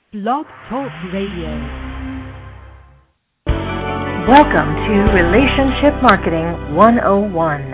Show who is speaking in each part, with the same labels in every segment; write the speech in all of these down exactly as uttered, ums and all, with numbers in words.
Speaker 1: Blog Talk Radio.
Speaker 2: Welcome to Relationship Marketing one oh one.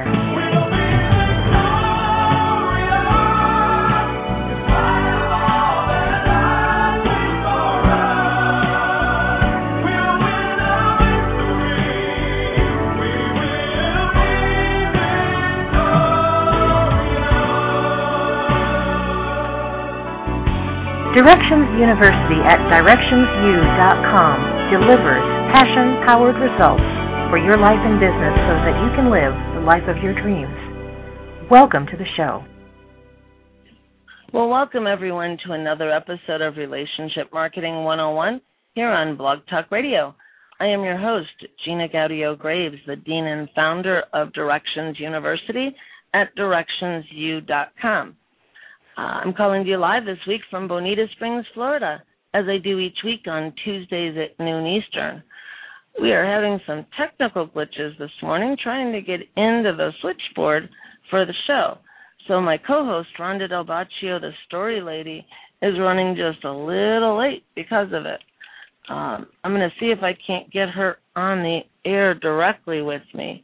Speaker 2: Directions University at directions u dot com delivers passion-powered results for your life and business so that you can live the life of your dreams. Welcome to the show.
Speaker 3: Well, welcome everyone to another episode of Relationship Marketing one oh one here on Blog Talk Radio. I am your host, Gina Gaudio-Graves, the Dean and Founder of Directions University at directions u dot com. Uh, I'm calling to you live this week from Bonita Springs, Florida, as I do each week on Tuesdays at noon Eastern. We are having some technical glitches this morning trying to get into the switchboard for the show. So my co-host, Rhonda Del Baccio, the story lady, is running just a little late because of it. Um, I'm going to see if I can't get her on the air directly with me.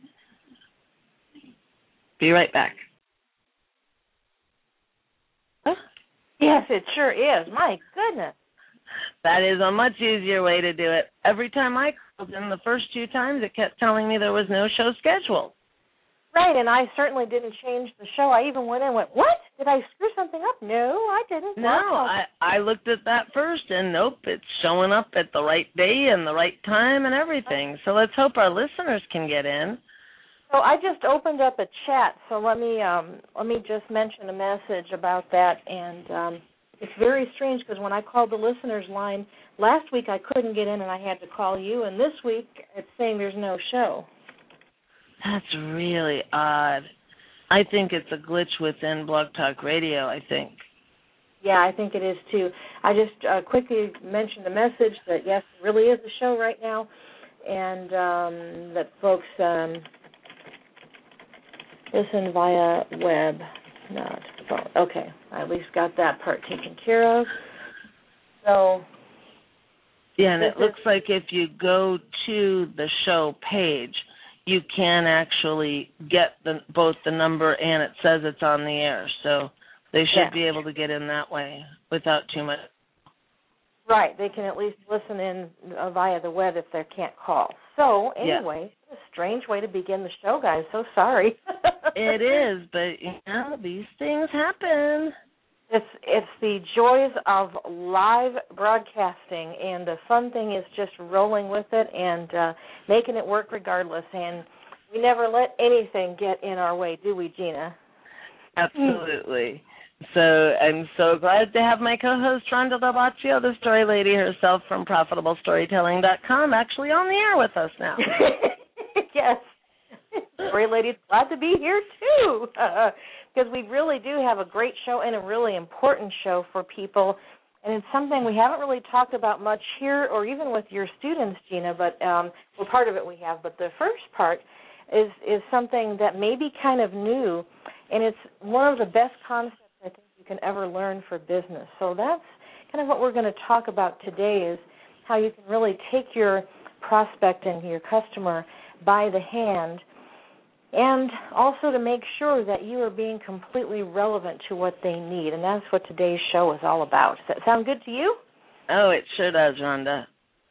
Speaker 3: Be right back.
Speaker 2: Yes, it sure is. My goodness.
Speaker 3: That is a much easier way to do it. Every time I called in the first two times, it kept telling me there was no show scheduled.
Speaker 2: Right, and I certainly didn't change the show. I even went in and went, what? Did I screw something up? No, I didn't.
Speaker 3: No, I, I looked at that first, and nope, it's showing up at the right day and the right time and everything. So let's hope our listeners can get in.
Speaker 2: So I just opened up a chat, so let me um, let me just mention a message about that. And um, it's very strange because when I called the listeners line last week, I couldn't get in and I had to call you. And this week, it's saying there's no show.
Speaker 3: That's really odd. I think it's a glitch within Blog Talk Radio, I think.
Speaker 2: Yeah, I think it is too. I just uh, quickly mentioned a message that, yes, there really is a show right now, and um, that folks... Um, Listen via web, not phone. Okay, I at least got that part taken care of. So,
Speaker 3: yeah, and it looks like if you go to the show page, you can actually get the, both the number and it says it's on the air. So they should
Speaker 2: yeah.
Speaker 3: be able to get in that way without too much.
Speaker 2: Right, they can at least listen in uh, via the web if they can't call. So, anyway, yeah. a strange way to begin the show, guys. So sorry.
Speaker 3: It is, but, you know, these things happen.
Speaker 2: It's it's the joys of live broadcasting, and the fun thing is just rolling with it and uh, making it work regardless. And we never let anything get in our way, do we, Gina?
Speaker 3: Absolutely. So I'm so glad to have my co-host, Rhonda Del Baccio, the story lady herself from profitable storytelling dot com, actually on the air with us now.
Speaker 2: Yes. Story lady's glad to be here, too, because uh, we really do have a great show and a really important show for people, and it's something we haven't really talked about much here or even with your students, Gina, but, um, well, part of it we have, but the first part is, is something that may be kind of new, and it's one of the best concepts I think you can ever learn for business. So that's kind of what we're going to talk about today is how you can really take your prospect and your customer by the hand and also to make sure that you are being completely relevant to what they need. And that's what today's show is all about. Does that sound good to you?
Speaker 3: Oh, it sure does, Rhonda.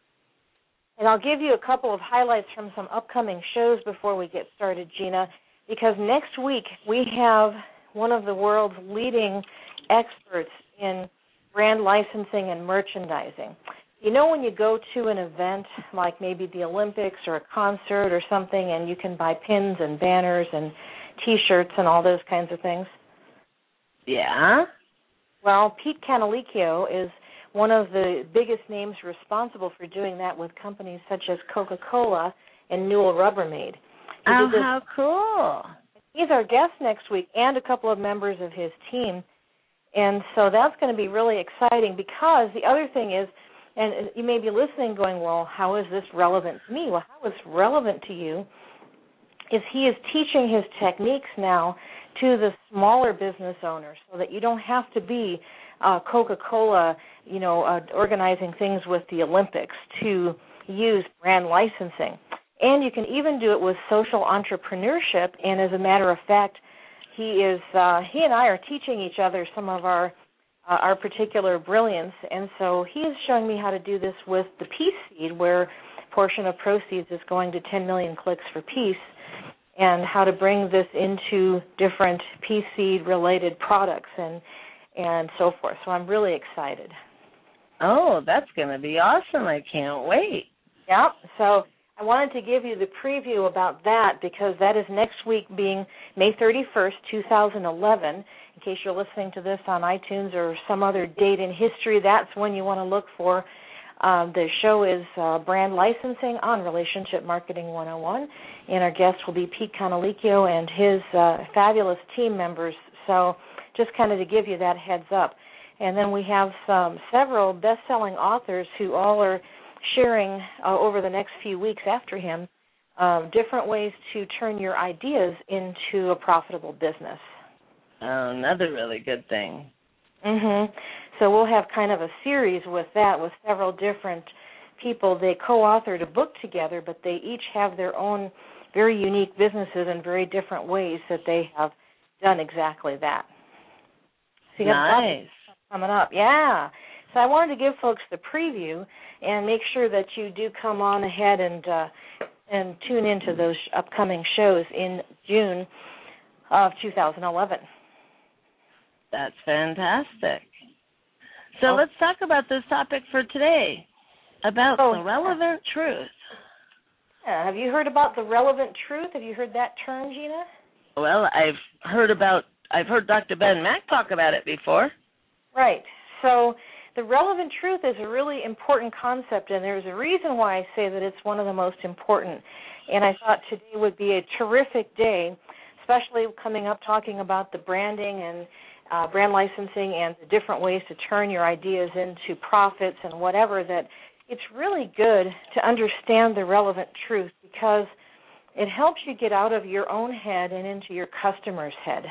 Speaker 2: And I'll give you a couple of highlights from some upcoming shows before we get started, Gina, because next week we have one of the world's leading experts in brand licensing and merchandising. You know when you go to an event like maybe the Olympics or a concert or something and you can buy pins and banners and T-shirts and all those kinds of things?
Speaker 3: Yeah.
Speaker 2: Well, Pete Canalicchio is one of the biggest names responsible for doing that with companies such as Coca-Cola and Newell Rubbermaid. He
Speaker 3: oh, how cool.
Speaker 2: He's our guest next week and a couple of members of his team. And so that's going to be really exciting because the other thing is, and you may be listening going, well, how is this relevant to me? Well, how it's relevant to you is he is teaching his techniques now to the smaller business owners so that you don't have to be uh, Coca-Cola, you know, uh, organizing things with the Olympics, to use brand licensing. And you can even do it with social entrepreneurship. And as a matter of fact, he is uh, he and I are teaching each other some of our uh, our particular brilliance. And so he is showing me how to do this with the Peace Seed, where a portion of proceeds is going to ten million clicks for peace, and how to bring this into different Peace Seed related products and and so forth. So I'm really excited.
Speaker 3: Oh, that's going to be awesome. I can't wait.
Speaker 2: Yeah. So I wanted to give you the preview about that, because that is next week, being May thirty-first, two thousand eleven. In case you're listening to this on iTunes or some other date in history, that's when you want to look for. Um, the show is uh, Brand Licensing on Relationship Marketing one oh one, and our guest will be Pete Canalicchio and his uh, fabulous team members. So just kind of to give you that heads up. And then we have some several best-selling authors who all are sharing uh, over the next few weeks after him uh, different ways to turn your ideas into a profitable business.
Speaker 3: Oh, another really good thing.
Speaker 2: Mm-hmm. So we'll have kind of a series with that, with several different people. They co-authored a book together, but they each have their own very unique businesses and very different ways that they have done exactly that. So you have
Speaker 3: nice.
Speaker 2: Coming up, yeah. So I wanted to give folks the preview and make sure that you do come on ahead and uh, and tune into those upcoming shows in June of two thousand eleven.
Speaker 3: That's fantastic. So
Speaker 2: oh.
Speaker 3: let's talk about this topic for today, about
Speaker 2: oh,
Speaker 3: the relevant
Speaker 2: yeah.
Speaker 3: truth.
Speaker 2: Yeah. Have you heard about the relevant truth? Have you heard that term, Gina?
Speaker 3: Well, I've heard about, I've heard Doctor Ben Mack talk about it before.
Speaker 2: Right. So the relevant truth is a really important concept, and there's a reason why I say that it's one of the most important. And I thought today would be a terrific day, especially coming up talking about the branding and uh, brand licensing and the different ways to turn your ideas into profits and whatever, that it's really good to understand the relevant truth, because it helps you get out of your own head and into your customer's head.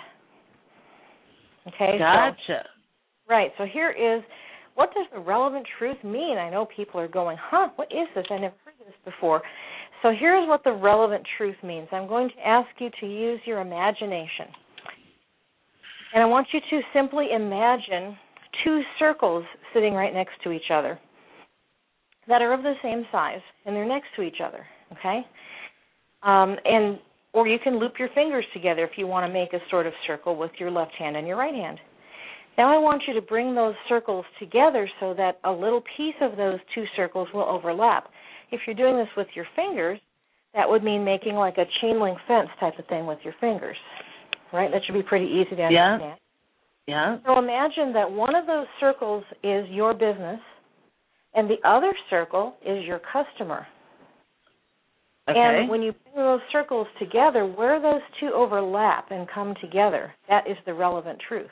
Speaker 2: Okay?
Speaker 3: Gotcha.
Speaker 2: So, right. So here is, what does the relevant truth mean? I know people are going, huh, what is this? I never heard this before. So here's what the relevant truth means. I'm going to ask you to use your imagination. And I want you to simply imagine two circles sitting right next to each other that are of the same size, and they're next to each other, okay? Um, and or you can loop your fingers together if you want to make a sort of circle with your left hand and your right hand. Now I want you to bring those circles together so that a little piece of those two circles will overlap. If you're doing this with your fingers, that would mean making like a chain link fence type of thing with your fingers, right? That should be pretty easy to understand.
Speaker 3: Yeah. Yeah.
Speaker 2: So imagine that one of those circles is your business, and the other circle is your customer.
Speaker 3: Okay.
Speaker 2: And when you bring those circles together, where those two overlap and come together, that is the relevant truth.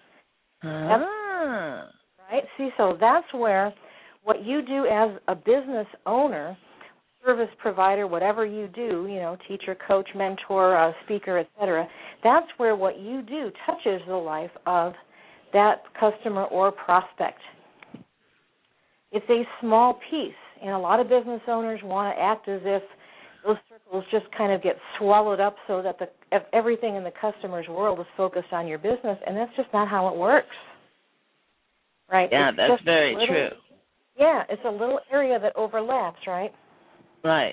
Speaker 3: Ah.
Speaker 2: Right? See, so that's where what you do as a business owner, service provider, whatever you do, you know, teacher, coach, mentor, uh, speaker, et cetera, that's where what you do touches the life of that customer or prospect. It's a small piece, and a lot of business owners want to act as if those circles just kind of get swallowed up so that the everything in the customer's world is focused on your business, and that's just not how it works. Right?
Speaker 3: Yeah,
Speaker 2: it's
Speaker 3: that's very
Speaker 2: little,
Speaker 3: true.
Speaker 2: Yeah, it's a little area that overlaps, right?
Speaker 3: Right.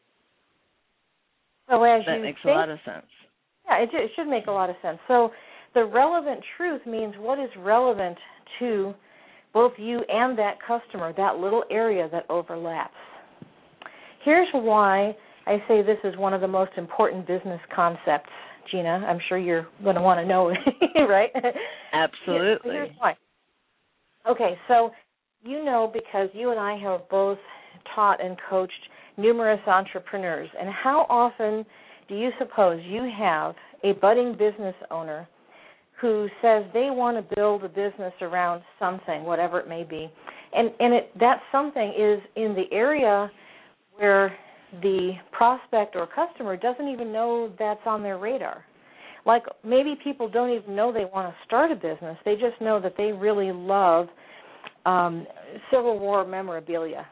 Speaker 2: So as
Speaker 3: that
Speaker 2: you
Speaker 3: makes
Speaker 2: think,
Speaker 3: a lot of sense.
Speaker 2: Yeah, it, it should make a lot of sense. So the relevant truth means what is relevant to both you and that customer, that little area that overlaps. Here's why I say this is one of the most important business concepts, Gina. I'm sure you're going to want to know, right?
Speaker 3: Absolutely.
Speaker 2: Here's why. Okay, so you know, because you and I have both taught and coached numerous entrepreneurs, and how often do you suppose you have a budding business owner who says they want to build a business around something, whatever it may be, and, and it, that something is in the area where the prospect or customer doesn't even know that's on their radar. like maybe people don't even know they want to start a business. They just know that they really love um, Civil War memorabilia.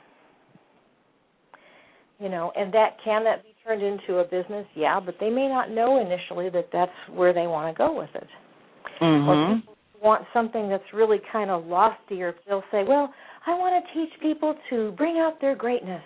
Speaker 2: You know, and that can that be turned into a business? Yeah, but they may not know initially that that's where they want to go with it.
Speaker 3: Mm-hmm.
Speaker 2: Or people want something that's really kind of lofty, or they'll say, well, I want to teach people to bring out their greatness.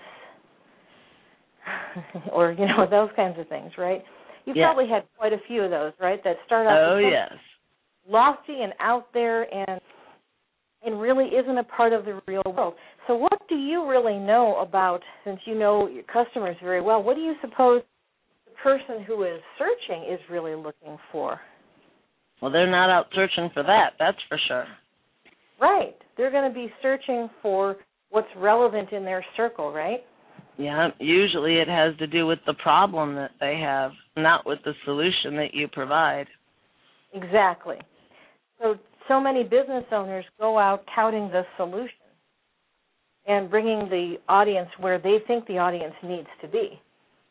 Speaker 2: Or, you know, those kinds of things, right? You've
Speaker 3: yeah.
Speaker 2: probably had quite a few of those, right, that start off
Speaker 3: oh,
Speaker 2: with something
Speaker 3: yes.
Speaker 2: lofty and out there and and really isn't a part of the real world. So what do you really know about, since you know your customers very well, what do you suppose the person who is searching is really looking for?
Speaker 3: Well, they're not out searching for that, that's for sure.
Speaker 2: Right. They're going to be searching for what's relevant in their circle, right?
Speaker 3: Yeah, usually it has to do with the problem that they have, not with the solution that you provide.
Speaker 2: Exactly. So, so many business owners go out touting the solution and bringing the audience where they think the audience needs to be.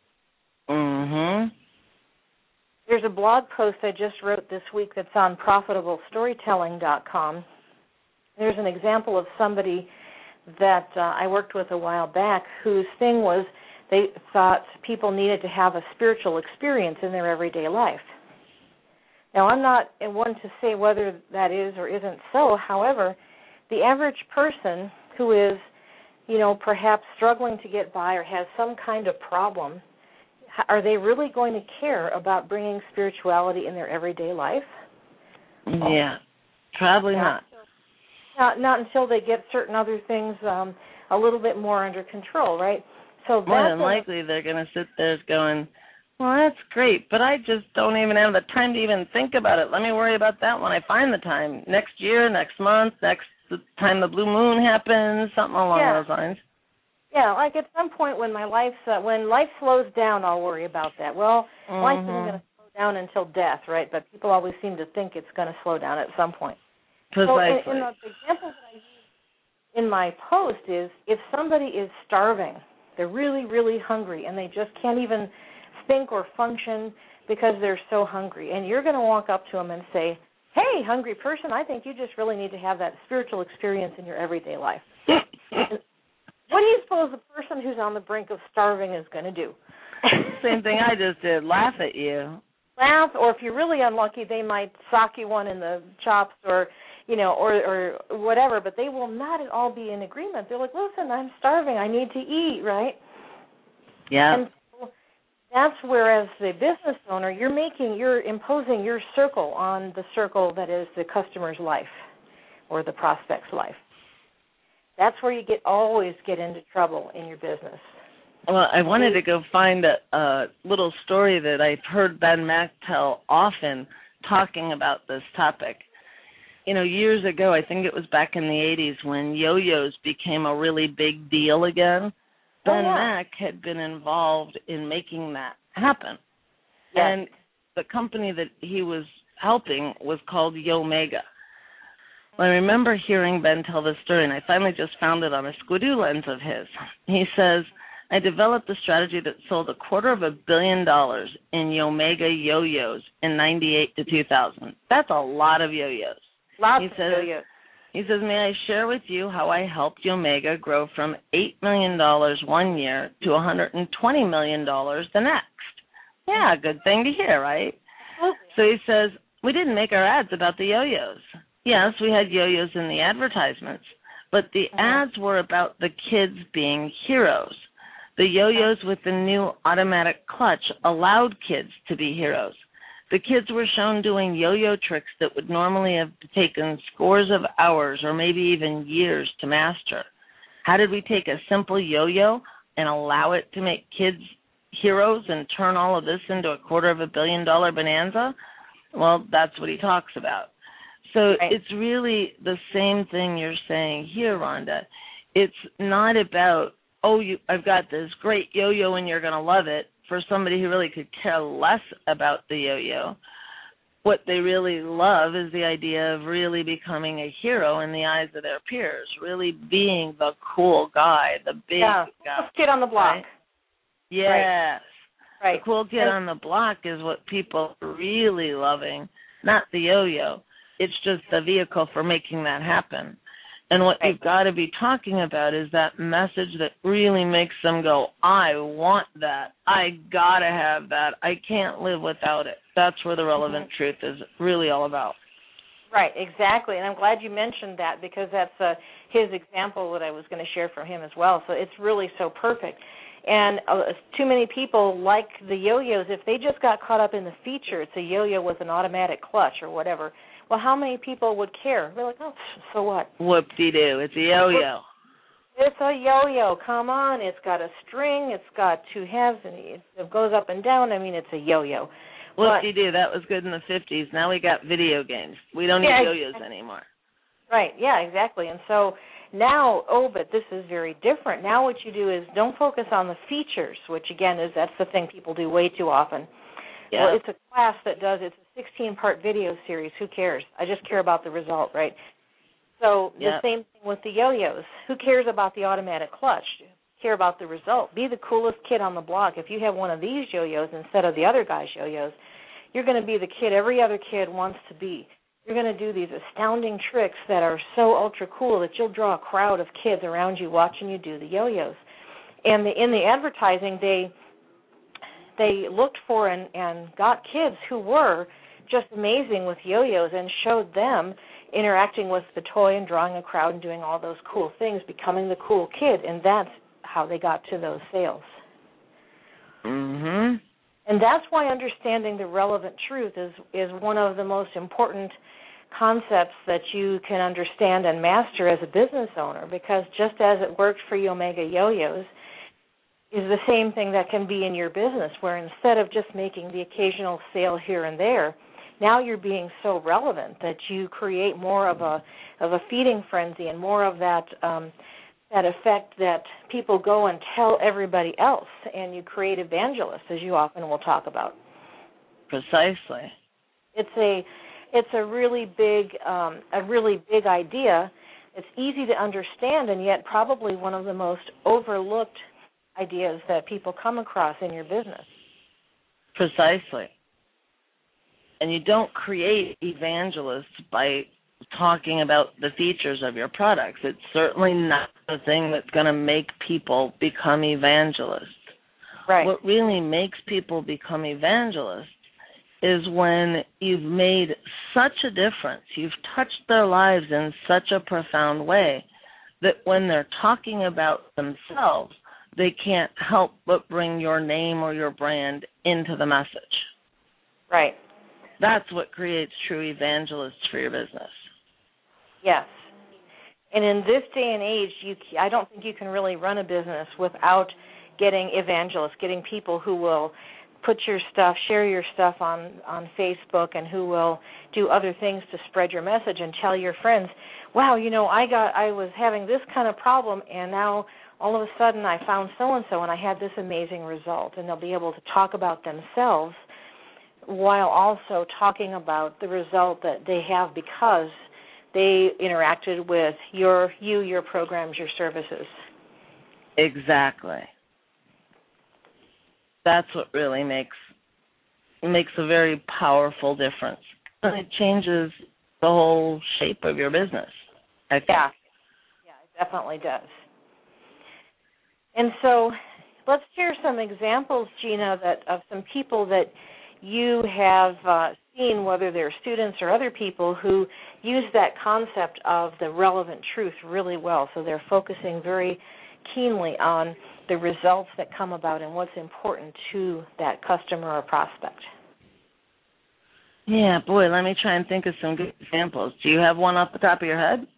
Speaker 3: Mm-hmm.
Speaker 2: There's a blog post I just wrote this week that's on profitable storytelling dot com. There's an example of somebody that uh, I worked with a while back whose thing was they thought people needed to have a spiritual experience in their everyday life. Now, I'm not one to say whether that is or isn't so. However, the average person who is, you know, perhaps struggling to get by or has some kind of problem, are they really going to care about bringing spirituality in their everyday life?
Speaker 3: Yeah, probably not.
Speaker 2: Not, not until they get certain other things um, a little bit more under control, right? So
Speaker 3: more than
Speaker 2: a,
Speaker 3: likely they're going to sit there going, well, that's great, but I just don't even have the time to even think about it. Let me worry about that when I find the time. Next year, next month, next time the blue moon happens, something along
Speaker 2: yeah.
Speaker 3: those lines.
Speaker 2: Yeah, like at some point when my life's uh, when life slows down, I'll worry about that. Well,
Speaker 3: mm-hmm.
Speaker 2: life isn't going to slow down until death, right? But people always seem to think it's going to slow down at some point.
Speaker 3: Precisely.
Speaker 2: So in, in the example that I use in my post is if somebody is starving, they're really, really hungry, and they just can't even think or function because they're so hungry, and you're going to walk up to them and say, hey, hungry person, I think you just really need to have that spiritual experience in your everyday life. What do you suppose the person who's on the brink of starving is going to do?
Speaker 3: Same thing I just did, laugh at you.
Speaker 2: Laugh, or if you're really unlucky, they might sock you one in the chops or, you know, or, or whatever, but they will not at all be in agreement. They're like, listen, I'm starving. I need to eat, right?
Speaker 3: Yeah.
Speaker 2: And so that's where, as the business owner, you're making, you're imposing your circle on the circle that is the customer's life or the prospect's life. That's where you get always get into trouble in your business.
Speaker 3: Well, I wanted to go find a, a little story that I've heard Ben Mack tell often talking about this topic. You know, years ago, I think it was back in the eighties when yo-yos became a really big deal again. Ben
Speaker 2: oh, yeah.
Speaker 3: Mack had been involved in making that happen.
Speaker 2: Yes.
Speaker 3: And the company that he was helping was called Yomega. Well, I remember hearing Ben tell this story, and I finally just found it on a Squidoo lens of his. He says, I developed a strategy that sold a quarter of a billion dollars in Yomega yo-yos in ninety-eight to two thousand. That's a lot of yo-yos.
Speaker 2: Lots
Speaker 3: he
Speaker 2: of
Speaker 3: says,
Speaker 2: yo-yos.
Speaker 3: He says, may I share with you how I helped Yomega grow from eight million dollars one year to one hundred twenty million dollars the next? Yeah, good thing to hear, right?
Speaker 2: Okay.
Speaker 3: So he says, we didn't make our ads about the yo-yos. Yes, we had yo-yos in the advertisements, but the ads were about the kids being heroes. The yo-yos with the new automatic clutch allowed kids to be heroes. The kids were shown doing yo-yo tricks that would normally have taken scores of hours or maybe even years to master. How did we take a simple yo-yo and allow it to make kids heroes and turn all of this into a quarter of a billion dollar bonanza? Well, that's what he talks about. So right. It's really the same thing you're saying here, Rhonda. It's not about, oh, you, I've got this great yo-yo and you're going to love it, for somebody who really could care less about the yo-yo. What they really love is the idea of really becoming a hero in the eyes of their peers, really being the cool guy, the big
Speaker 2: yeah.
Speaker 3: guy.
Speaker 2: Kid on the block.
Speaker 3: Right? Yes. Right.
Speaker 2: Right.
Speaker 3: The cool kid
Speaker 2: and,
Speaker 3: on the block is what people are really loving, not the yo-yo. It's just the vehicle for making that happen. And what
Speaker 2: right.
Speaker 3: you've got to be talking about is that message that really makes them go, I want that. I got to have that. I can't live without it. That's where the relevant mm-hmm. truth is really all about.
Speaker 2: Right, exactly. And I'm glad you mentioned that because that's uh, his example that I was going to share from him as well. So it's really so perfect. And uh, too many people like the yo-yos, if they just got caught up in the feature, it's a yo-yo with an automatic clutch or whatever. Well, how many people would care? They're like, oh, so what?
Speaker 3: Whoop-de-doo, it's a yo-yo.
Speaker 2: It's a yo-yo. Come on, it's got a string, it's got two halves, and it goes up and down. I mean, it's a yo-yo.
Speaker 3: Whoop-de-doo, that was good in the fifties. Now we got video games. We don't need
Speaker 2: yeah,
Speaker 3: yo-yos anymore.
Speaker 2: Right, yeah, exactly. And so now, oh, but this is very different. Now what you do is don't focus on the features, which, again, is that's the thing people do way too often.
Speaker 3: Yeah.
Speaker 2: Well, it's a class that does, it's a sixteen-part video series. Who cares? I just care about the result, right? So the
Speaker 3: yep.
Speaker 2: same thing with the yo-yos. Who cares about the automatic clutch? Care about the result. Be the coolest kid on the block. If you have one of these yo-yos instead of the other guy's yo-yos, you're going to be the kid every other kid wants to be. You're going to do these astounding tricks that are so ultra cool that you'll draw a crowd of kids around you watching you do the yo-yos. And the, in the advertising, they they looked for and, and got kids who were just amazing with yo-yos and showed them interacting with the toy and drawing a crowd and doing all those cool things, becoming the cool kid, and that's how they got to those sales.
Speaker 3: Mm-hmm.
Speaker 2: And that's why understanding the relevant truth is, is one of the most important concepts that you can understand and master as a business owner, because just as it worked for you Omega Yo-Yos, is the same thing that can be in your business, where instead of just making the occasional sale here and there, now you're being so relevant that you create more of a of a feeding frenzy and more of that um, that effect that people go and tell everybody else, and you create evangelists, as you often will talk about.
Speaker 3: Precisely.
Speaker 2: It's a it's a really big um, a really big idea. It's easy to understand, and yet probably one of the most overlooked ideas that people come across in your business.
Speaker 3: Precisely. And you don't create evangelists by talking about the features of your products. It's certainly not the thing that's going to make people become evangelists.
Speaker 2: Right.
Speaker 3: What really makes people become evangelists is when you've made such a difference, you've touched their lives in such a profound way that when they're talking about themselves, they can't help but bring your name or your brand into the message.
Speaker 2: Right.
Speaker 3: That's what creates true evangelists for your business.
Speaker 2: Yes. And in this day and age, you, I don't think you can really run a business without getting evangelists, getting people who will put your stuff, share your stuff on, on Facebook, and who will do other things to spread your message and tell your friends, wow, you know, I got, I was having this kind of problem, and now all of a sudden I found so-and-so, and I had this amazing result. And they'll be able to talk about themselves while also talking about the result that they have because they interacted with your you, your programs, your services.
Speaker 3: Exactly. That's what really makes makes a very powerful difference. And it changes the whole shape of your business, I think.
Speaker 2: Yeah. Yeah, it definitely does. And so let's share some examples, Gina, that of some people that you have uh, seen, whether they're students or other people, who use that concept of the relevant truth really well. So they're focusing very keenly on the results that come about and what's important to that customer or prospect.
Speaker 3: Yeah, boy, let me try and think of some good examples. Do you have one off the top of your head?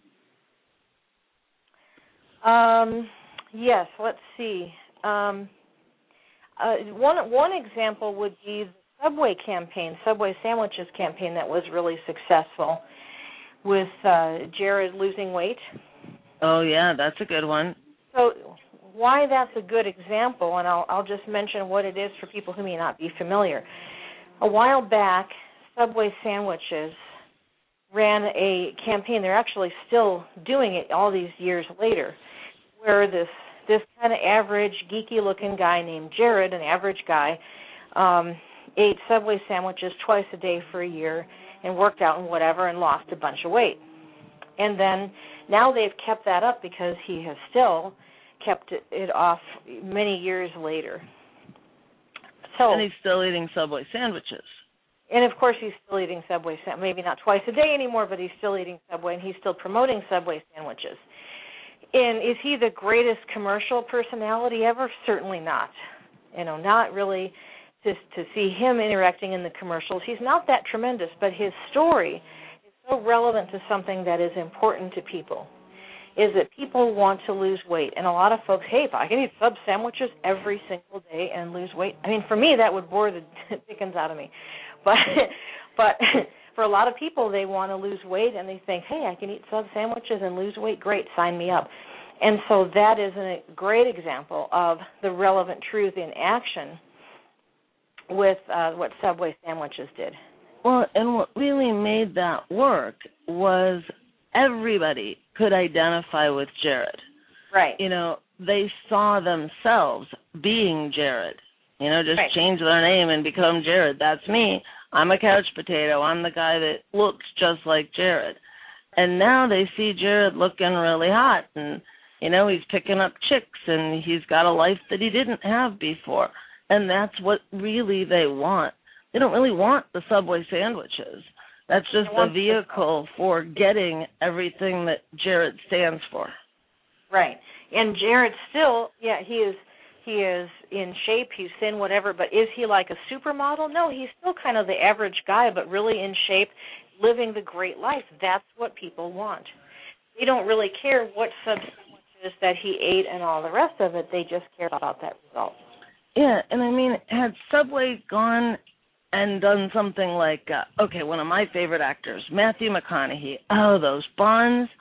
Speaker 2: Um, yes, let's see. Um, uh, one one example would be the Subway campaign, Subway sandwiches campaign that was really successful with uh, Jared losing weight.
Speaker 3: Oh, yeah, that's a good one.
Speaker 2: So why that's a good example, and I'll, I'll just mention what it is for people who may not be familiar. A while back, Subway sandwiches ran a campaign. They're actually still doing it all these years later, where this this kind of average, geeky-looking guy named Jared, an average guy, um, ate Subway sandwiches twice a day for a year and worked out and whatever and lost a bunch of weight. And then now they've kept that up because he has still kept it, it off many years later. So,
Speaker 3: and he's still eating Subway sandwiches.
Speaker 2: And, of course, he's still eating Subway sandwiches. Maybe not twice a day anymore, but he's still eating Subway, and he's still promoting Subway sandwiches. And is he the greatest commercial personality ever? Certainly not. You know, not really to, to see him interacting in the commercials. He's not that tremendous, but his story is so relevant to something that is important to people, is that people want to lose weight. And a lot of folks, hey, if I can eat sub sandwiches every single day and lose weight, I mean, for me, that would bore the dickens out of me. But but for a lot of people, they want to lose weight, and they think, hey, I can eat sub sandwiches and lose weight. Great, sign me up. And so that is a great example of the relevant truth in action with uh, what Subway sandwiches did.
Speaker 3: Well, and what really made that work was everybody could identify with Jared.
Speaker 2: Right.
Speaker 3: You know, they saw themselves being Jared. You know, just
Speaker 2: right.
Speaker 3: change their name and become Jared. That's me. I'm a couch potato. I'm the guy that looks just like Jared. And now they see Jared looking really hot, and, you know, he's picking up chicks, and he's got a life that he didn't have before. And that's what really they want. They don't really want the Subway sandwiches. That's just the vehicle for getting everything that Jared stands for.
Speaker 2: Right. And Jared still, yeah, he is he is in shape, he's thin, whatever, but is he like a supermodel? No, he's still kind of the average guy, but really in shape, living the great life. That's what people want. They don't really care what substances that he ate and all the rest of it. They just care about that result.
Speaker 3: Yeah, and I mean, had Subway gone and done something like, uh, okay, one of my favorite actors, Matthew McConaughey. Oh, those buns.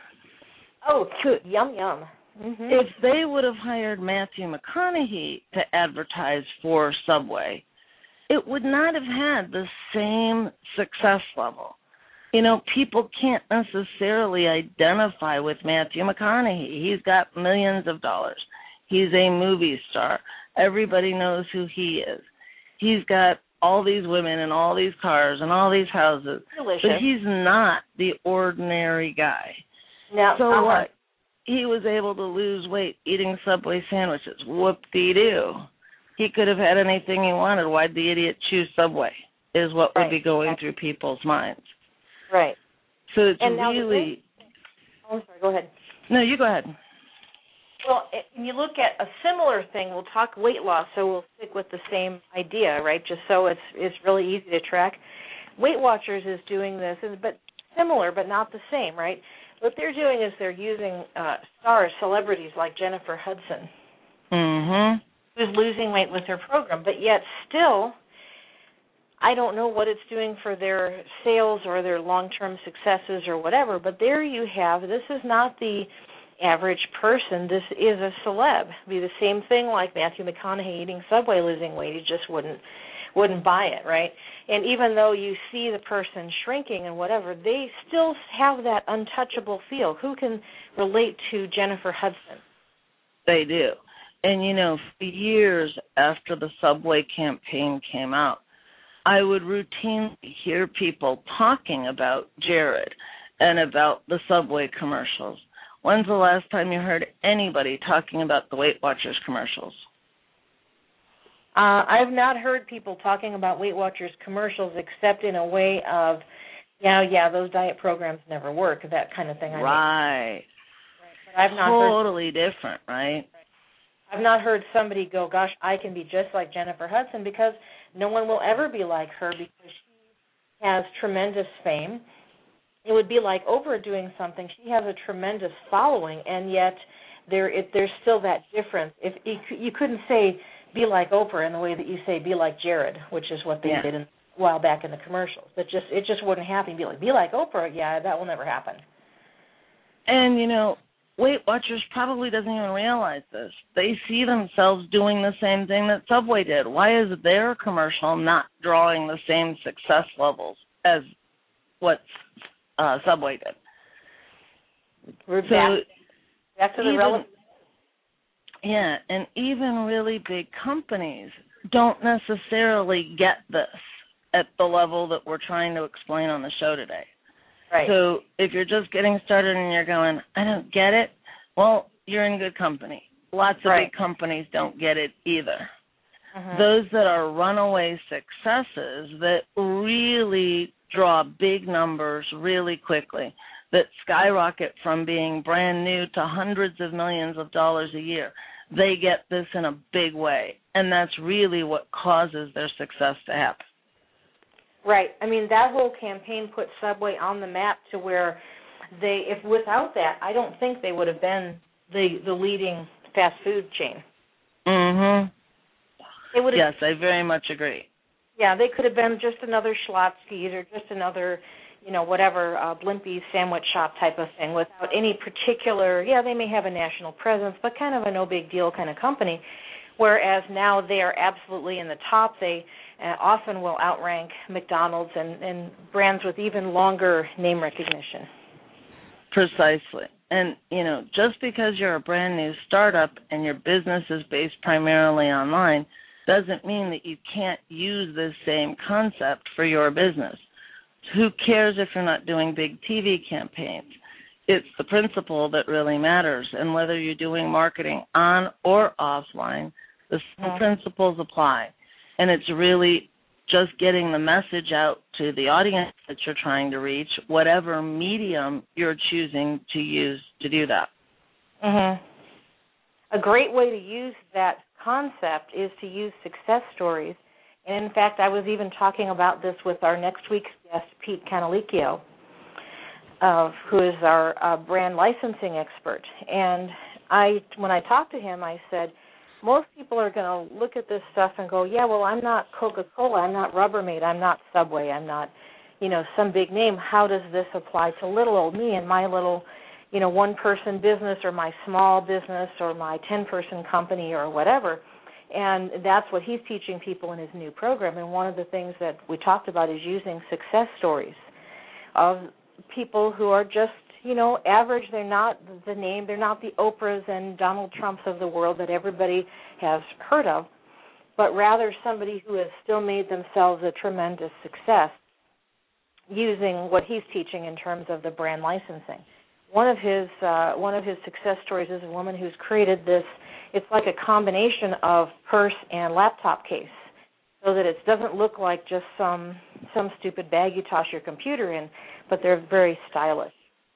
Speaker 2: Oh, yum, yum. Mm-hmm.
Speaker 3: If they would have hired Matthew McConaughey to advertise for Subway, it would not have had the same success level. You know, people can't necessarily identify with Matthew McConaughey. He's got millions of dollars. He's a movie star. Everybody knows who he is. He's got all these women and all these cars and all these houses.
Speaker 2: Delicious.
Speaker 3: But he's not the ordinary guy.
Speaker 2: No,
Speaker 3: so
Speaker 2: uh-huh.
Speaker 3: what? He was able to lose weight eating Subway sandwiches. Whoop-dee-doo. He could have had anything he wanted. Why'd the idiot choose Subway is what
Speaker 2: right.
Speaker 3: would be going
Speaker 2: exactly.
Speaker 3: through people's minds.
Speaker 2: Right.
Speaker 3: So it's
Speaker 2: and
Speaker 3: really...
Speaker 2: Oh, I'm sorry. Go ahead.
Speaker 3: No, you go ahead.
Speaker 2: Well, when you look at a similar thing, we'll talk weight loss, so we'll stick with the same idea, right, just so it's it's really easy to track. Weight Watchers is doing this, but similar but not the same, right? What they're doing is they're using uh, stars, celebrities like Jennifer Hudson,
Speaker 3: mm-hmm.
Speaker 2: who's losing weight with her program, but yet still, I don't know what it's doing for their sales or their long-term successes or whatever, but there you have, this is not the average person, this is a celeb. It'd be the same thing like Matthew McConaughey eating Subway, losing weight. He just wouldn't wouldn't buy it, right? And even though you see the person shrinking and whatever, they still have that untouchable feel. Who can relate to Jennifer Hudson?
Speaker 3: They do. And, you know, for years after the Subway campaign came out, I would routinely hear people talking about Jared and about the Subway commercials. When's the last time you heard anybody talking about the Weight Watchers commercials?
Speaker 2: Uh, I've not heard people talking about Weight Watchers commercials except in a way of, yeah, yeah, those diet programs never work, that kind of thing. I
Speaker 3: right.
Speaker 2: Mean. But I've not
Speaker 3: totally
Speaker 2: heard,
Speaker 3: different, right?
Speaker 2: I've not heard somebody go, gosh, I can be just like Jennifer Hudson, because no one will ever be like her because she has tremendous fame. It would be like Oprah doing something. She has a tremendous following, and yet there it, there's still that difference. If you, you couldn't say be like Oprah in the way that you say be like Jared, which is what they
Speaker 3: yeah.
Speaker 2: did in, a while back in the commercials. It just it just wouldn't happen. Be like be like Oprah, yeah, that will never happen.
Speaker 3: And you know, Weight Watchers probably doesn't even realize this. They see themselves doing the same thing that Subway did. Why is their commercial not drawing the same success levels as what uh, Subway did?
Speaker 2: We're
Speaker 3: so
Speaker 2: back, back to the
Speaker 3: even,
Speaker 2: relevant.
Speaker 3: Yeah, and even really big companies don't necessarily get this at the level that we're trying to explain on the show today.
Speaker 2: Right.
Speaker 3: So if you're just getting started and you're going, I don't get it, well, you're in good company. Lots of
Speaker 2: right.
Speaker 3: big companies don't get it either.
Speaker 2: Mm-hmm.
Speaker 3: Those that are runaway successes that really draw big numbers really quickly, that skyrocket from being brand new to hundreds of millions of dollars a year, they get this in a big way, and that's really what causes their success to happen.
Speaker 2: Right. I mean, that whole campaign put Subway on the map to where they, if without that, I don't think they would have been the the leading fast food chain.
Speaker 3: Mm-hmm.
Speaker 2: It would have,
Speaker 3: yes, I very much agree.
Speaker 2: Yeah, they could have been just another Schlotzsky's or just another, you know, whatever, uh, Blimpie's sandwich shop type of thing without any particular, yeah, they may have a national presence, but kind of a no big deal kind of company, whereas now they are absolutely in the top. They uh, often will outrank McDonald's and, and brands with even longer name recognition.
Speaker 3: Precisely. And, you know, just because you're a brand new startup and your business is based primarily online doesn't mean that you can't use this same concept for your business. Who cares if you're not doing big T V campaigns? It's the principle that really matters. And whether you're doing marketing on or offline, the same mm-hmm. principles apply. And it's really just getting the message out to the audience that you're trying to reach, whatever medium you're choosing to use to do that.
Speaker 2: Mm-hmm. A great way to use that concept is to use success stories. And, in fact, I was even talking about this with our next week's guest, Pete Canalicchio, uh, who is our uh, brand licensing expert. And I, when I talked to him, I said, most people are going to look at this stuff and go, yeah, well, I'm not Coca-Cola, I'm not Rubbermaid, I'm not Subway, I'm not, you know, some big name. How does this apply to little old me and my little, you know, one-person business or my small business or my ten-person company or whatever? And that's what he's teaching people in his new program. And one of the things that we talked about is using success stories of people who are just, you know, average. They're not the name, they're not the Oprahs and Donald Trumps of the world that everybody has heard of, but rather somebody who has still made themselves a tremendous success using what he's teaching in terms of the brand licensing. One of his uh, one of his success stories is a woman who's created this. It's like a combination of purse and laptop case, so that it doesn't look like just some some stupid bag you toss your computer in, but they're very stylish.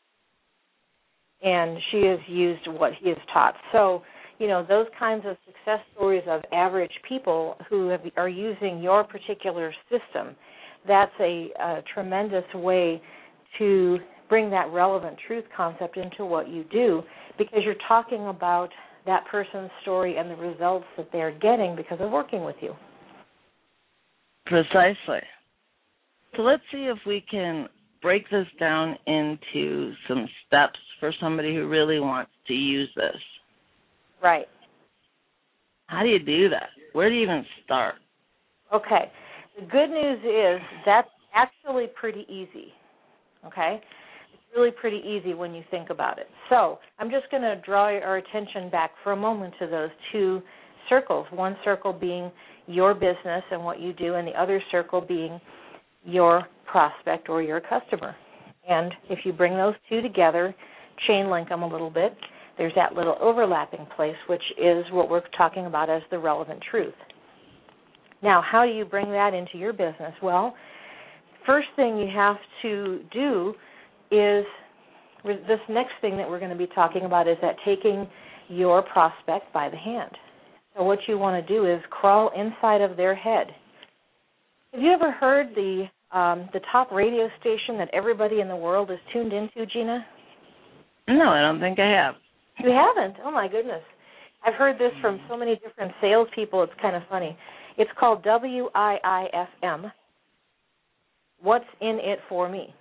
Speaker 2: And she has used what he has taught. So, you know, those kinds of success stories of average people who have, are using your particular system, that's a, a tremendous way to bring that relevant truth concept into what you do, because you're talking about that person's story and the results that they're getting because of working with you.
Speaker 3: Precisely. So let's see if we can break this down into some steps for somebody who really wants to use this.
Speaker 2: Right.
Speaker 3: How do you do that? Where do you even start?
Speaker 2: Okay. The good news is that's actually pretty easy, okay? It's really pretty easy when you think about it. So I'm just going to draw our attention back for a moment to those two circles, one circle being your business and what you do, and the other circle being your prospect or your customer. And if you bring those two together, chain link them a little bit, there's that little overlapping place, which is what we're talking about as the relevant truth. Now, how do you bring that into your business? Well, first thing you have to do is this next thing that we're going to be talking about is that taking your prospect by the hand. So what you want to do is crawl inside of their head. Have you ever heard the um, the top radio station that everybody in the world is tuned into, Gina?
Speaker 3: No, I don't think I have.
Speaker 2: You haven't? Oh, my goodness. I've heard this from so many different salespeople, it's kind of funny. It's called W I I F M, What's in It For Me.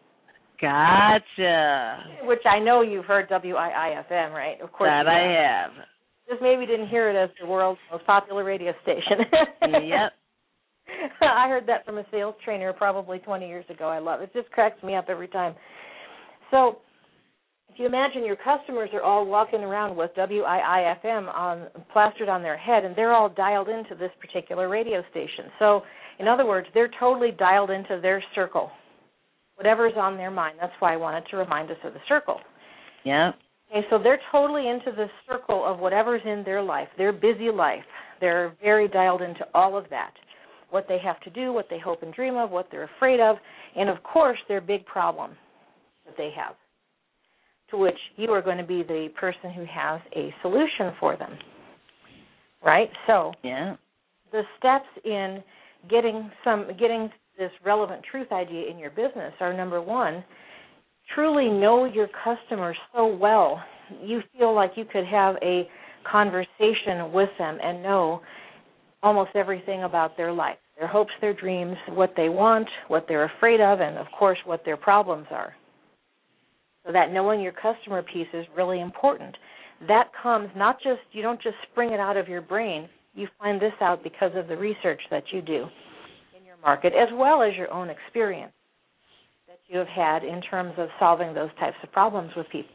Speaker 3: Gotcha.
Speaker 2: Which I know you've heard W I I F M, right? Of course.
Speaker 3: That I have.
Speaker 2: Just maybe didn't hear it as the world's most popular radio station.
Speaker 3: Yep.
Speaker 2: I heard that from a sales trainer probably twenty years ago. I love it. It just cracks me up every time. So If you imagine your customers are all walking around with W I I F M on, plastered on their head, and they're all dialed into this particular radio station. So, in other words, they're totally dialed into their circle, whatever's on their mind. That's why I wanted to remind us of the circle.
Speaker 3: Yeah.
Speaker 2: Okay, so they're totally into the circle of whatever's in their life, their busy life. They're very dialed into all of that, what they have to do, what they hope and dream of, what they're afraid of, and, of course, their big problem that they have, to which you are going to be the person who has a solution for them, right? So
Speaker 3: yeah.
Speaker 2: the steps in getting some, getting this relevant truth idea in your business are, number one, truly know your customers so well. You feel like you could have a conversation with them and know almost everything about their life, their hopes, their dreams, what they want, what they're afraid of, and, of course, what their problems are. So that knowing your customer piece is really important. That comes not just, you don't just spring it out of your brain. You find this out because of the research that you do in your market, as well as your own experience that you have had in terms of solving those types of problems with people.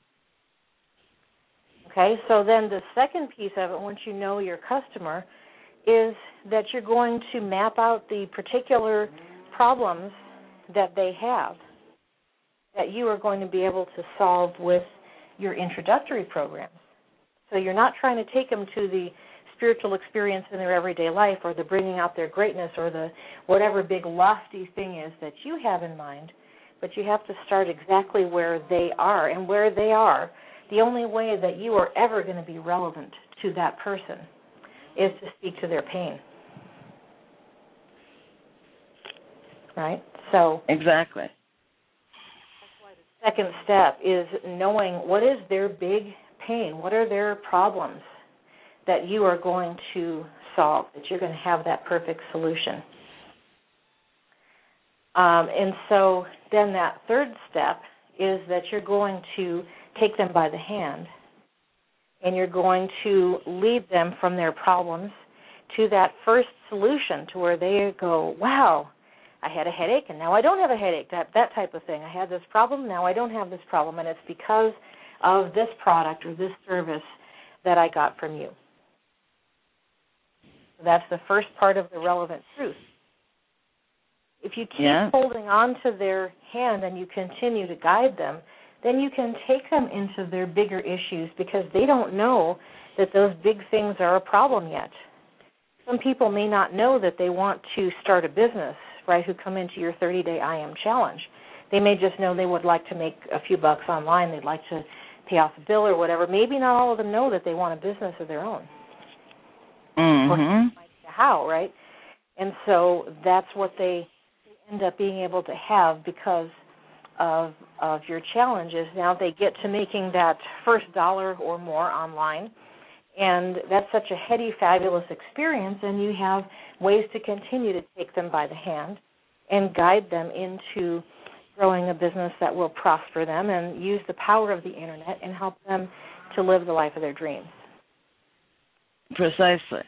Speaker 2: Okay, so then the second piece of it, once you know your customer, is that you're going to map out the particular problems that they have that you are going to be able to solve with your introductory programs. So you're not trying to take them to the spiritual experience in their everyday life or the bringing out their greatness or the whatever big lofty thing is that you have in mind, but you have to start exactly where they are. And where they are, the only way that you are ever going to be relevant to that person is to speak to their pain. Right? So
Speaker 3: exactly.
Speaker 2: Second step is knowing what is their big pain, what are their problems that you are going to solve, that you're going to have that perfect solution. Um, and so then that third step is that you're going to take them by the hand and you're going to lead them from their problems to that first solution to where they go, wow, I had a headache, and now I don't have a headache, that that type of thing. I had this problem, now I don't have this problem, and it's because of this product or this service that I got from you. That's the first part of the relevant truth. If you keep
Speaker 3: yeah.
Speaker 2: holding on to their hand and you continue to guide them, then you can take them into their bigger issues because they don't know that those big things are a problem yet. Some people may not know that they want to start a business, right, who come into your thirty-day I Am challenge. They may just know they would like to make a few bucks online. They'd like to pay off a bill or whatever. Maybe not all of them know that they want a business of their own.
Speaker 3: Mm-hmm.
Speaker 2: Or how, right? And so that's what they end up being able to have because of of your challenges. Now they get to making that first dollar or more online, and that's such a heady, fabulous experience, and you have ways to continue to take them by the hand and guide them into growing a business that will prosper them and use the power of the Internet and help them to live the life of their dreams.
Speaker 3: Precisely.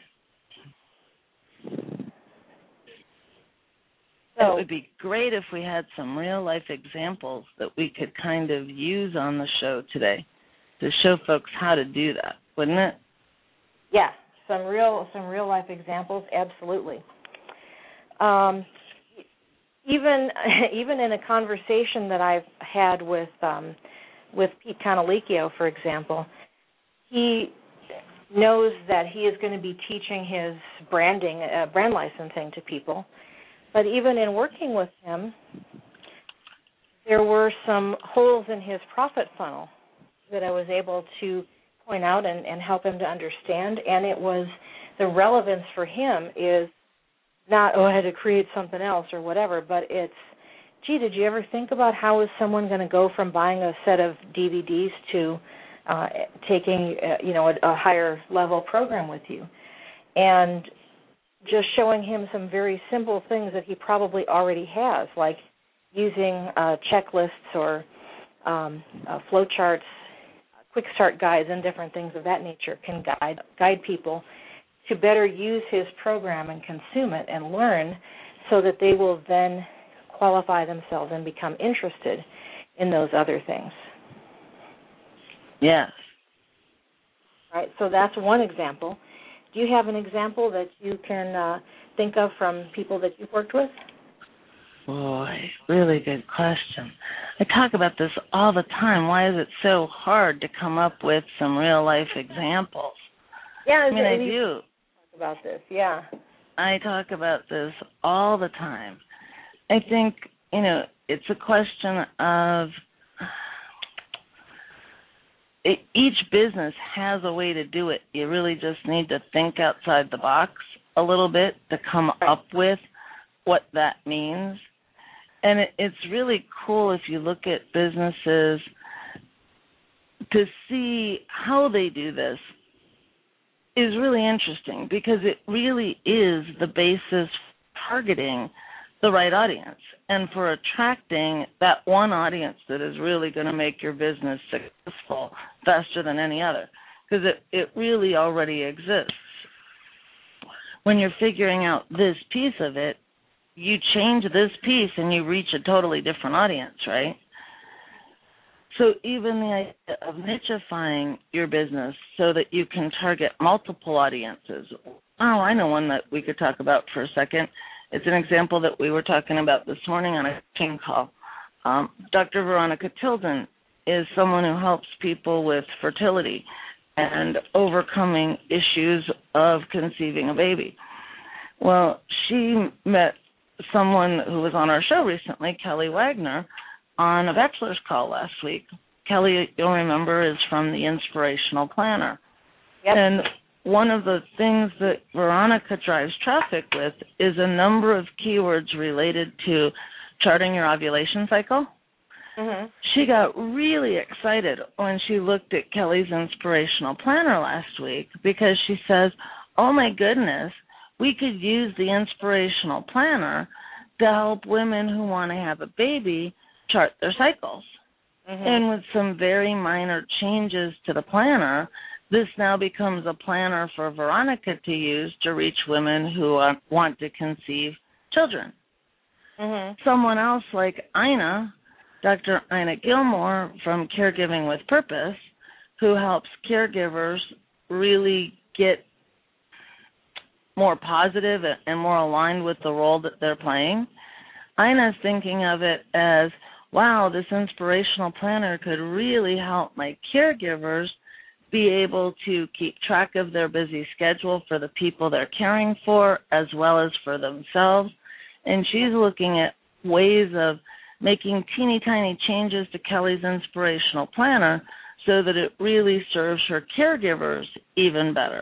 Speaker 2: So,
Speaker 3: it would be great if we had some real-life examples that we could kind of use on the show today to show folks how to do that, wouldn't it?
Speaker 2: Yeah, some real some real-life examples, absolutely. Um, even even in a conversation that I've had with um, with Pete Canalicchio, for example, he knows that he is going to be teaching his branding, uh, brand licensing to people. But even in working with him, there were some holes in his profit funnel that I was able to point out and, and help him to understand. And it was the relevance for him is not, oh, I had to create something else or whatever, but it's, gee, did you ever think about how is someone going to go from buying a set of D V Ds to uh, taking, uh, you know, a, a higher level program with you? And just showing him some very simple things that he probably already has, like using uh, checklists or um, uh, flow charts, quick start guides, and different things of that nature can guide guide people to better use his program and consume it and learn so that they will then qualify themselves and become interested in those other things.
Speaker 3: Yes.
Speaker 2: Right, so that's one example. Do you have an example that you can uh, think of from people that you've worked with?
Speaker 3: Boy, really good question. I talk about this all the time. Why is it so hard to come up with some real-life examples?
Speaker 2: Yeah,
Speaker 3: I mean, I
Speaker 2: do.
Speaker 3: do.
Speaker 2: Talk about this, yeah.
Speaker 3: I talk about this all the time. I think, you know, it's a question of it, each business has a way to do it. You really just need to think outside the box a little bit to come up with what that means. And it, it's really cool if you look at businesses to see how they do this is really interesting because it really is the basis for targeting the right audience and for attracting that one audience that is really going to make your business successful faster than any other because it, it really already exists. When you're figuring out this piece of it, you change this piece and you reach a totally different audience, right? So even the idea of nichifying your business so that you can target multiple audiences. Oh, I know one that we could talk about for a second. It's an example that we were talking about this morning on a coaching call. Um, Doctor Veronica Tilden is someone who helps people with fertility and overcoming issues of conceiving a baby. Well, she met someone who was on our show recently, Kelly Wagner, on a bachelor's call last week. Kelly, you'll remember, is from the Inspirational Planner.
Speaker 2: Yep.
Speaker 3: And one of the things that Veronica drives traffic with is a number of keywords related to charting your ovulation cycle.
Speaker 2: Mm-hmm.
Speaker 3: She got really excited when she looked at Kelly's Inspirational Planner last week because she says, oh my goodness, we could use the Inspirational Planner to help women who want to have a baby chart their cycles. Mm-hmm. And with some very minor changes to the planner, this now becomes a planner for Veronica to use to reach women who uh, want to conceive children.
Speaker 2: Mm-hmm.
Speaker 3: Someone else like Ina, Doctor Ina Gilmore from Caregiving with Purpose, who helps caregivers really get more positive and more aligned with the role that they're playing. Ina's thinking of it as, wow, this inspirational planner could really help my caregivers be able to keep track of their busy schedule for the people they're caring for as well as for themselves. And she's looking at ways of making teeny tiny changes to Kelly's inspirational planner so that it really serves her caregivers even better.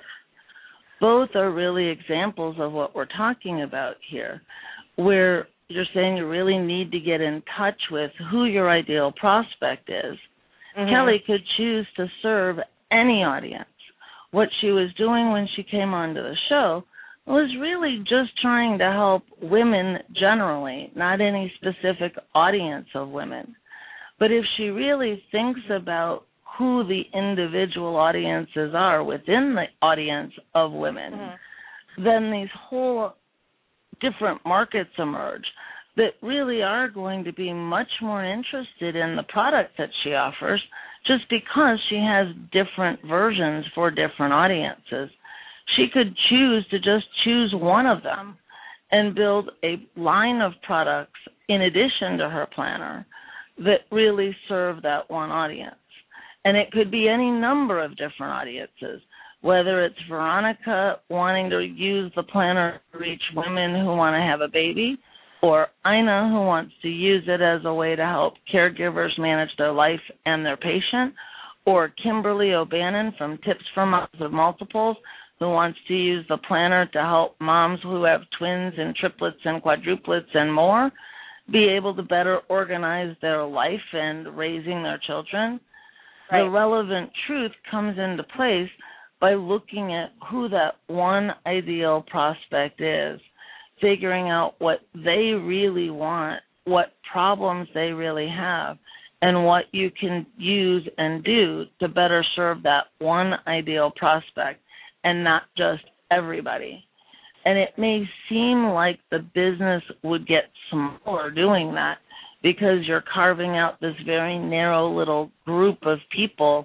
Speaker 3: Both are really examples of what we're talking about here, where you're saying you really need to get in touch with who your ideal prospect is. Mm-hmm. Kelly could choose to serve any audience. What she was doing when she came onto the show was really just trying to help women generally, not any specific audience of women. But if she really thinks about who the individual audiences are within the audience of women, mm-hmm. then these whole different markets emerge that really are going to be much more interested in the product that she offers just because she has different versions for different audiences. She could choose to just choose one of them and build a line of products in addition to her planner that really serve that one audience. And it could be any number of different audiences, whether it's Veronica wanting to use the planner to reach women who want to have a baby, or Ina who wants to use it as a way to help caregivers manage their life and their patient, or Kimberly O'Bannon from Tips for Moms of Multiples who wants to use the planner to help moms who have twins and triplets and quadruplets and more be able to better organize their life and raising their children. Right. The relevant truth comes into place by looking at who that one ideal prospect is, figuring out what they really want, what problems they really have, and what you can use and do to better serve that one ideal prospect and not just everybody. And it may seem like the business would get smaller doing that because you're carving out this very narrow little group of people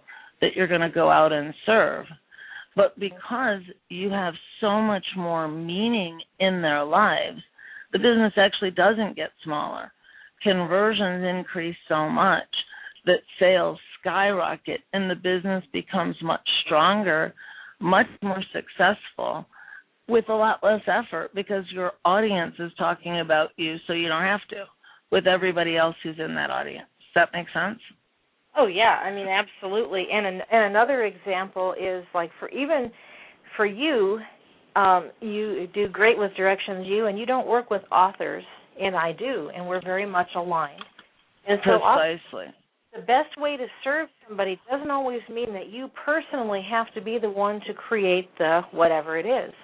Speaker 3: that you're going to go out and serve. But because you have so much more meaning in their lives, the business actually doesn't get smaller. Conversions increase so much that sales skyrocket and the business becomes much stronger, much more successful with a lot less effort because your audience is talking about you, so you don't have to, with everybody else who's in that audience. Does that make sense?
Speaker 2: Oh, yeah. I mean, absolutely. And an, and another example is, like, for even for you, um, you do great with Directions U, and you don't work with authors, and I do, and we're very much aligned. And so
Speaker 3: Precisely.
Speaker 2: the best way to serve somebody doesn't always mean that you personally have to be the one to create the whatever it is.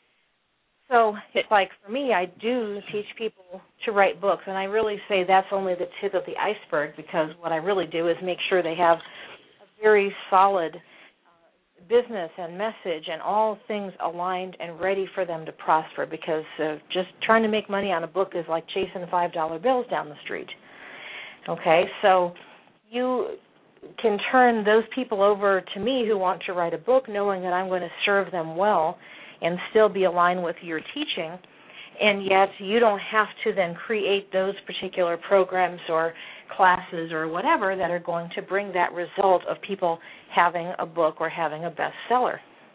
Speaker 2: So it's like, for me, I do teach people to write books, and I really say that's only the tip of the iceberg, because what I really do is make sure they have a very solid uh, business and message and all things aligned and ready for them to prosper, because uh, just trying to make money on a book is like chasing five dollar bills down the street. Okay, so you can turn those people over to me who want to write a book, knowing that I'm going to serve them well and still be aligned with your teaching, and yet you don't have to then create those particular programs or classes or whatever that are going to bring that result of people having a book or having a bestseller.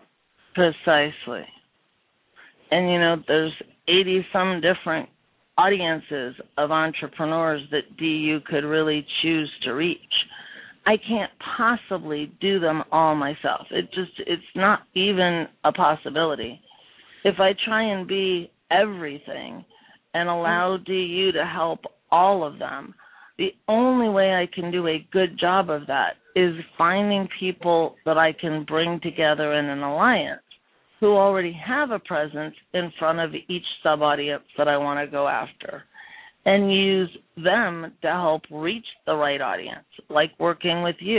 Speaker 3: Precisely. And, you know, there's eighty-some different audiences of entrepreneurs that D U could really choose to reach. I can't possibly do them all myself. It just, it's not even a possibility. If I try and be everything and allow D U to help all of them, the only way I can do a good job of that is finding people that I can bring together in an alliance who already have a presence in front of each sub-audience that I want to go after, and use them to help reach the right audience, like working with you.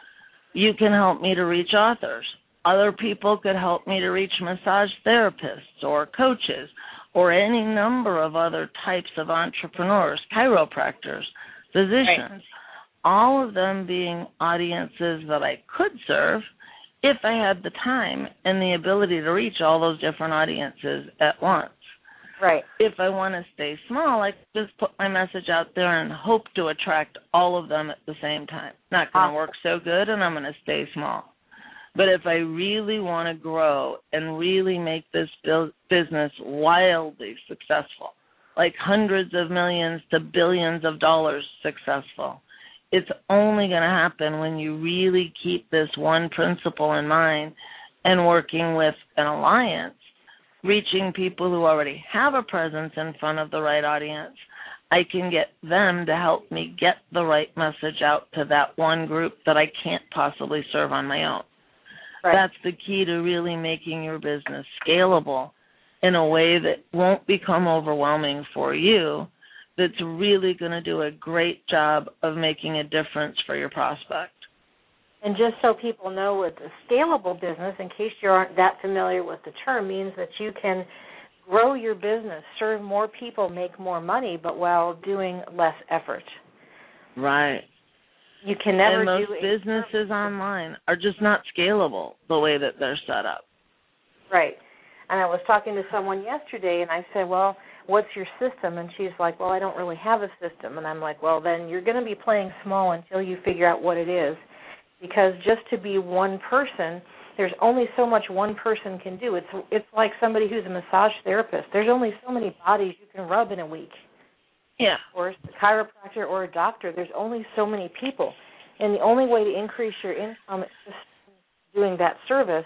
Speaker 3: You can help me to reach authors. Other people could help me to reach massage therapists or coaches or any number of other types of entrepreneurs, chiropractors, physicians, right. All of them being audiences that I could serve if I had the time and the ability to reach all those different audiences at once.
Speaker 2: Right.
Speaker 3: If I want to stay small, I can just put my message out there and hope to attract all of them at the same time. Not going to work so good, and I'm going to stay small. But if I really want to grow and really make this business wildly successful, like hundreds of millions to billions of dollars successful, it's only going to happen when you really keep this one principle in mind and working with an alliance, reaching people who already have a presence in front of the right audience. I can get them to help me get the right message out to that one group that I can't possibly serve on my own. Right. That's the key to really making your business scalable in a way that won't become overwhelming for you, that's really going to do a great job of making a difference for your prospect.
Speaker 2: And just so people know, with a scalable business, in case you aren't that familiar with the term, means that you can grow your business, serve more people, make more money, but while doing less effort.
Speaker 3: Right.
Speaker 2: You can never
Speaker 3: and most
Speaker 2: do
Speaker 3: businesses online are just not scalable the way that they're set up.
Speaker 2: Right. And I was talking to someone yesterday, and I said, well, what's your system? And she's like, well, I don't really have a system. And I'm like, well, then you're going to be playing small until you figure out what it is. Because just to be one person, there's only so much one person can do. It's it's like somebody who's a massage therapist. There's only so many bodies you can rub in a week.
Speaker 3: Yeah.
Speaker 2: Or a chiropractor or a doctor. There's only so many people. And the only way to increase your income just doing that service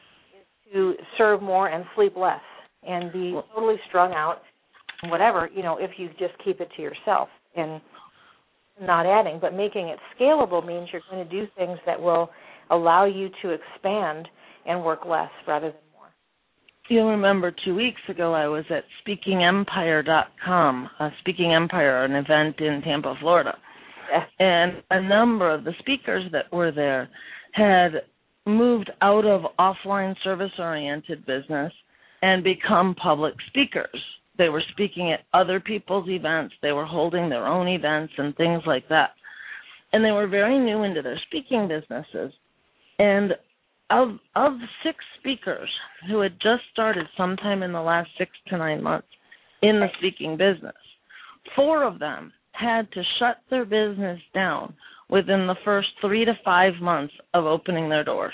Speaker 2: is to serve more and sleep less and be totally strung out, whatever, you know, if you just keep it to yourself and not adding. But making it scalable means you're going to do things that will allow you to expand and work less rather than more.
Speaker 3: You'll remember two weeks ago I was at speaking empire dot com, uh, Speaking Empire, an event in Tampa, Florida.
Speaker 2: Yes.
Speaker 3: And a number of the speakers that were there had moved out of offline service-oriented business and become public speakers. They were speaking at other people's events. They were holding their own events and things like that. And they were very new into their speaking businesses. And of of six speakers who had just started sometime in the last six to nine months in the speaking business, four of them had to shut their business down within the first three to five months of opening their doors.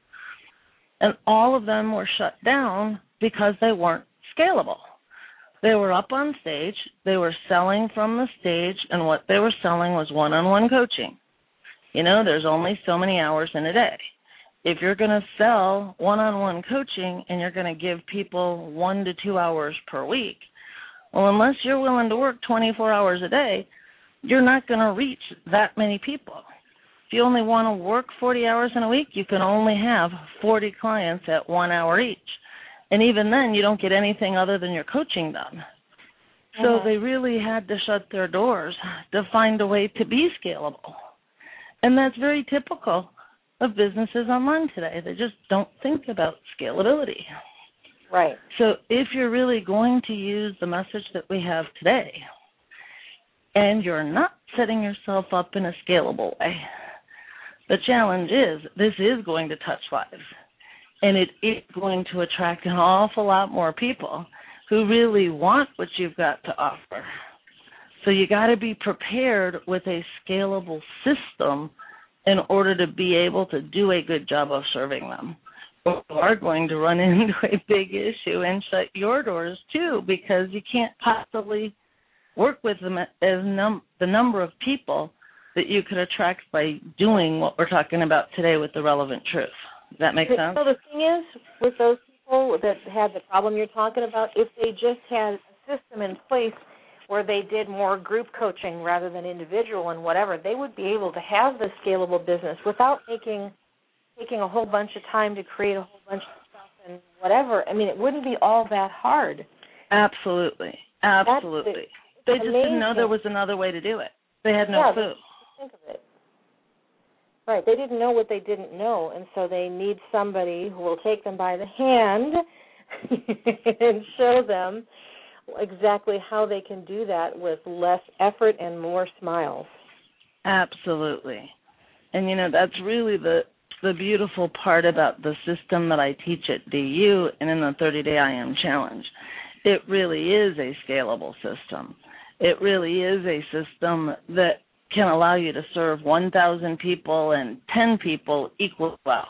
Speaker 3: And all of them were shut down because they weren't scalable. They were up on stage, they were selling from the stage, and what they were selling was one-on-one coaching. You know, there's only so many hours in a day. If you're going to sell one-on-one coaching and you're going to give people one to two hours per week, well, unless you're willing to work twenty-four hours a day, you're not going to reach that many people. If you only want to work forty hours in a week, you can only have forty clients at one hour each. And even then, you don't get anything other than your coaching done. So
Speaker 2: Mm-hmm.
Speaker 3: they really had to shut their doors to find a way to be scalable. And that's very typical of businesses online today. They just don't think about scalability.
Speaker 2: Right.
Speaker 3: So if you're really going to use the message that we have today, and you're not setting yourself up in a scalable way, the challenge is this is going to touch lives, and it is going to attract an awful lot more people who really want what you've got to offer. So you got to be prepared with a scalable system in order to be able to do a good job of serving them. You are going to run into a big issue and shut your doors too, because you can't possibly work with them as num- the number of people that you could attract by doing what we're talking about today with the relevant truth. Does that make sense?
Speaker 2: So the thing is, with those people that had the problem you're talking about, if they just had a system in place where they did more group coaching rather than individual and whatever, they would be able to have the scalable business without making taking a whole bunch of time to create a whole bunch of stuff and whatever. I mean, it wouldn't be all that hard.
Speaker 3: Absolutely. Absolutely. They just
Speaker 2: amazing.
Speaker 3: didn't know there was another way to do it. They had no
Speaker 2: yeah,
Speaker 3: clue.
Speaker 2: Think of it. Right. They didn't know what they didn't know, and so they need somebody who will take them by the hand and show them exactly how they can do that with less effort and more smiles.
Speaker 3: Absolutely. And, you know, that's really the the beautiful part about the system that I teach at D U and in the thirty-day I Am Challenge. It really is a scalable system. It really is a system that can allow you to serve one thousand people and ten people equally well.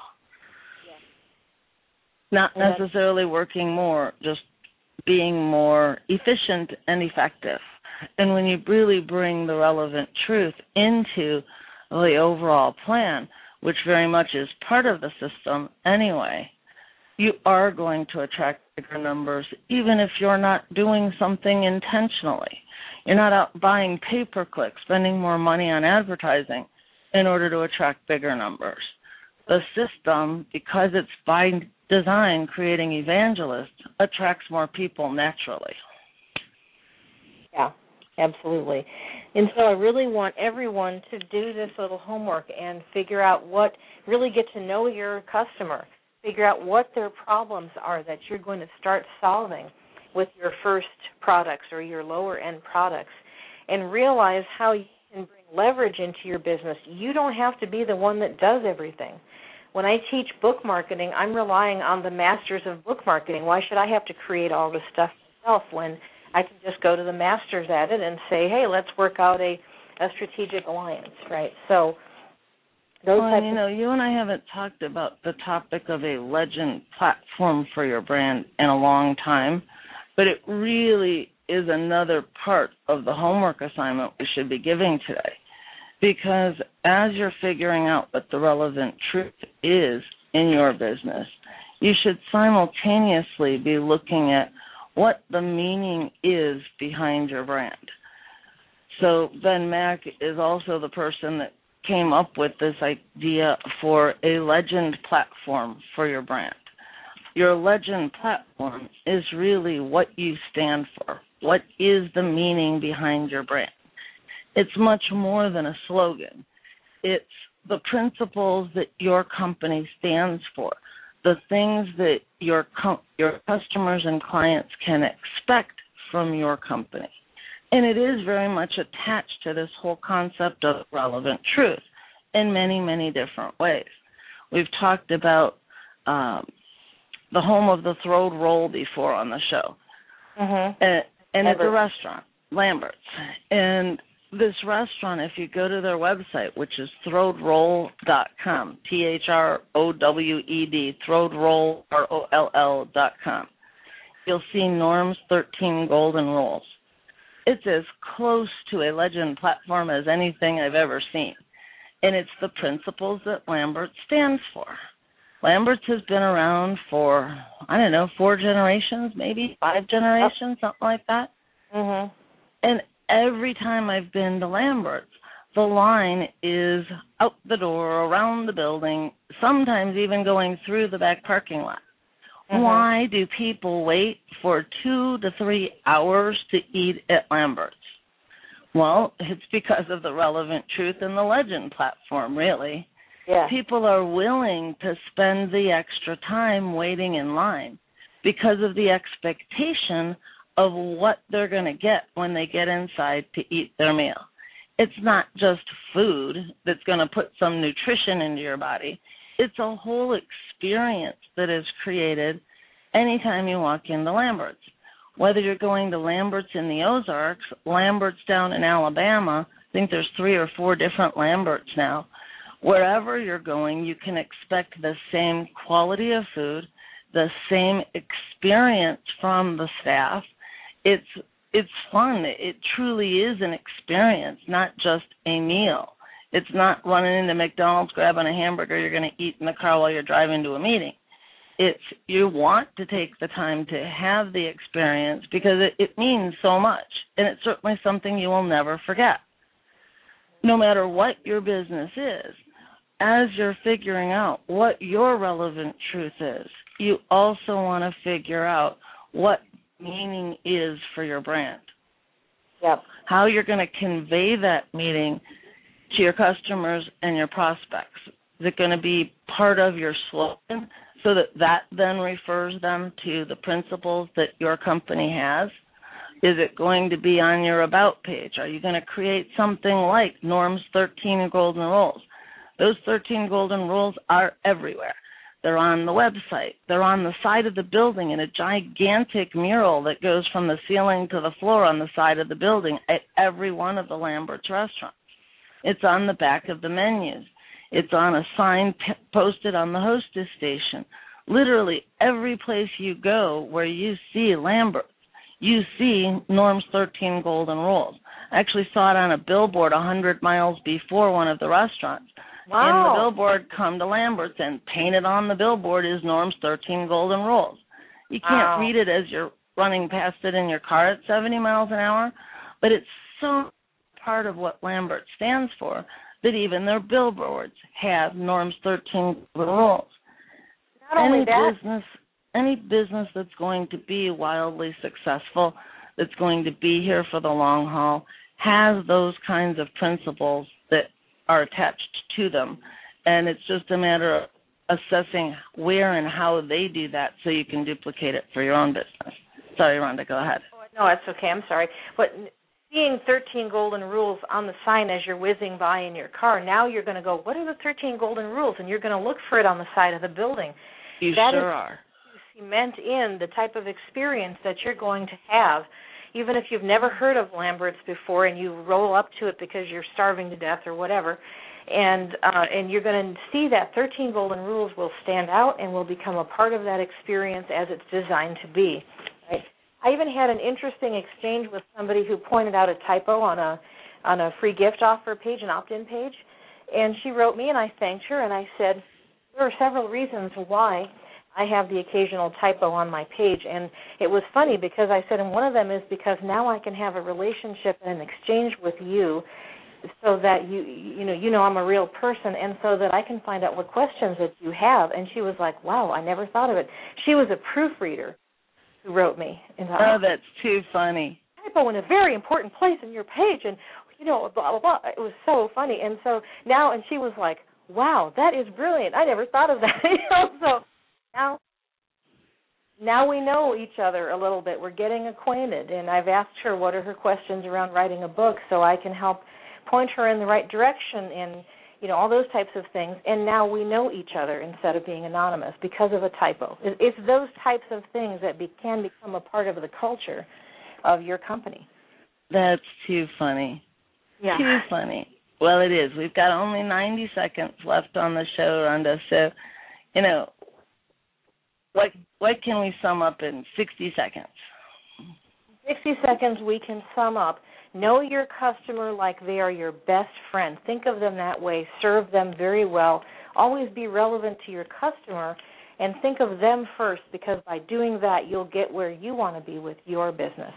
Speaker 3: Yeah. Not necessarily working more, just being more efficient and effective. And when you really bring the relevant truth into the overall plan, which very much is part of the system anyway, you are going to attract bigger numbers, even if you're not doing something intentionally. You're not out buying pay-per-click, spending more money on advertising in order to attract bigger numbers. The system, because it's by design creating evangelists, attracts more people naturally.
Speaker 2: Yeah, absolutely. And so I really want everyone to do this little homework and figure out what, really get to know your customer, figure out what their problems are that you're going to start solving with your first products or your lower-end products, and realize how you can bring leverage into your business. You don't have to be the one that does everything. When I teach book marketing, I'm relying on the masters of book marketing. Why should I have to create all this stuff myself when I can just go to the masters at it and say, hey, let's work out a, a strategic alliance, right? So those
Speaker 3: well,
Speaker 2: types
Speaker 3: you know, you and I haven't talked about the topic of a legend platform for your brand in a long time, but it really is another part of the homework assignment we should be giving today. Because as you're figuring out what the relevant truth is in your business, you should simultaneously be looking at what the meaning is behind your brand. So Ben Mack is also the person that came up with this idea for a legend platform for your brand. Your legend platform is really what you stand for. What is the meaning behind your brand? It's much more than a slogan. It's the principles that your company stands for, the things that your com- your customers and clients can expect from your company. And it is very much attached to this whole concept of relevant truth in many, many different ways. We've talked about um, the home of the throwed roll before on the show.
Speaker 2: Mm-hmm.
Speaker 3: And, and it's a
Speaker 2: Ever.
Speaker 3: restaurant, Lambert's. And this restaurant, if you go to their website, which is throwed roll dot com, T H R O W E D, throwed roll, R O L L dot com, you'll see Norm's thirteen Golden Rolls. It's as close to a legend platform as anything I've ever seen. And it's the principles that Lambert's stands for. Lambert's has been around for, I don't know, four generations, maybe five generations, something like that.
Speaker 2: Mm-hmm.
Speaker 3: And every time I've been to Lambert's, the line is out the door, around the building, sometimes even going through the back parking lot. Mm-hmm. Why do people wait for two to three hours to eat at Lambert's? Well, it's because of the relevant truth in the legend platform, really.
Speaker 2: Yeah.
Speaker 3: People are willing to spend the extra time waiting in line because of the expectation of what they're going to get when they get inside to eat their meal. It's not just food that's going to put some nutrition into your body. It's a whole experience that is created anytime you walk into Lambert's. Whether you're going to Lambert's in the Ozarks, Lambert's down in Alabama, I think there's three or four different Lambert's now. Wherever you're going, you can expect the same quality of food, the same experience from the staff. It's it's fun. It truly is an experience, not just a meal. It's not running into McDonald's, grabbing a hamburger you're going to eat in the car while you're driving to a meeting. It's you want to take the time to have the experience because it, it means so much, and it's certainly something you will never forget. No matter what your business is, as you're figuring out what your relevant truth is, you also want to figure out what meaning is for your brand.
Speaker 2: Yep.
Speaker 3: How you're going to convey that meaning to your customers and your prospects. Is it going to be part of your slogan so that that then refers them to the principles that your company has? Is it going to be on your About page? Are you going to create something like Norm's thirteen Golden Rolls? Those thirteen Golden Rolls are everywhere. They're on the website. They're on the side of the building in a gigantic mural that goes from the ceiling to the floor on the side of the building at every one of the Lambert's restaurants. It's on the back of the menus. It's on a sign p- posted on the hostess station. Literally every place you go where you see Lambert's, you see Norm's thirteen Golden Rolls. I actually saw it on a billboard one hundred miles before one of the restaurants.
Speaker 2: Wow.
Speaker 3: In the billboard, come to Lambert's, and painted on the billboard is Norm's thirteen Golden Rolls. You can't
Speaker 2: Wow.
Speaker 3: read it as you're running past it in your car at seventy miles an hour, but it's so part of what Lambert stands for that even their billboards have Norm's thirteen Golden Rolls.
Speaker 2: Not only
Speaker 3: any
Speaker 2: that,
Speaker 3: business, any business that's going to be wildly successful, that's going to be here for the long haul, has those kinds of principles that are attached to them, and it's just a matter of assessing where and how they do that so you can duplicate it for your own business. Sorry, Rhonda, go ahead.
Speaker 2: no, that's okay. I'm sorry, but seeing thirteen Golden Rules on the sign as you're whizzing by in your car, now you're going to go, what are the thirteen Golden Rules? And you're going to look for it on the side of the building.
Speaker 3: You
Speaker 2: that
Speaker 3: sure
Speaker 2: is
Speaker 3: are.
Speaker 2: Cement in the type of experience that you're going to have. Even if you've never heard of Lambert's before and you roll up to it because you're starving to death or whatever, and uh, and you're going to see that thirteen Golden Rules will stand out and will become a part of that experience as it's designed to be. Right? I even had an interesting exchange with somebody who pointed out a typo on a on a free gift offer page, an opt-in page, and she wrote me and I thanked her and I said, there are several reasons why I have the occasional typo on my page, and it was funny because I said, and one of them is because now I can have a relationship and an exchange with you, so that you you know you know I'm a real person, and so that I can find out what questions that you have. And she was like, wow, I never thought of it. She was a proofreader who wrote me. And
Speaker 3: oh, that's too funny.
Speaker 2: Typo in a very important place in your page, and you know blah blah blah. It was so funny, and so now, and she was like, wow, that is brilliant. I never thought of that. you know, so. Now, now we know each other a little bit. We're getting acquainted, and I've asked her what are her questions around writing a book so I can help point her in the right direction and, you know, all those types of things, and now we know each other instead of being anonymous because of a typo. It's those types of things that be, can become a part of the culture of your company.
Speaker 3: That's too funny.
Speaker 2: Yeah.
Speaker 3: Too funny. Well, it is. We've got only ninety seconds left on the show, Rhonda, so, you know, what what can we sum up in sixty seconds?
Speaker 2: sixty seconds we can sum up. Know your customer like they are your best friend. Think of them that way. Serve them very well. Always be relevant to your customer, and think of them first, because by doing that, you'll get where you want to be with your business.